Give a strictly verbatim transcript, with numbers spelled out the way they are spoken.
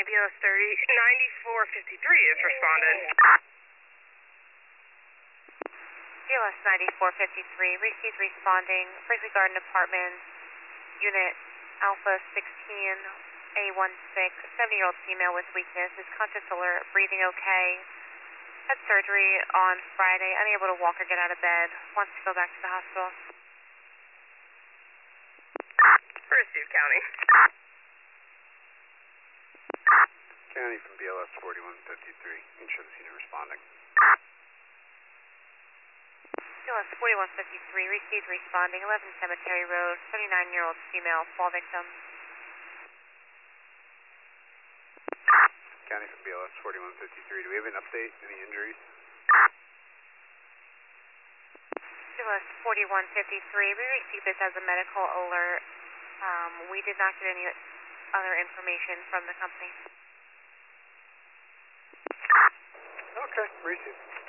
B L S thirty, ninety-four fifty-three is responded. B L S ninety-four fifty-three, received responding, Berkeley Garden Apartments, Unit Alpha sixteen, A sixteen, seventy-year-old female with weakness, is conscious, alert, breathing okay, had surgery on Friday, unable to walk or get out of bed, wants to go back to the hospital. Received, County. County from B L S forty-one fifty-three, you can show the unit responding. B L S forty-one fifty-three, received responding, eleven Cemetery Road, thirty-nine-year-old female, fall victim. County from B L S forty-one fifty-three, do we have an update, any injuries? B L S forty-one fifty-three, we received this as a medical alert. Um, we did not get any other information from the company. Okay, received.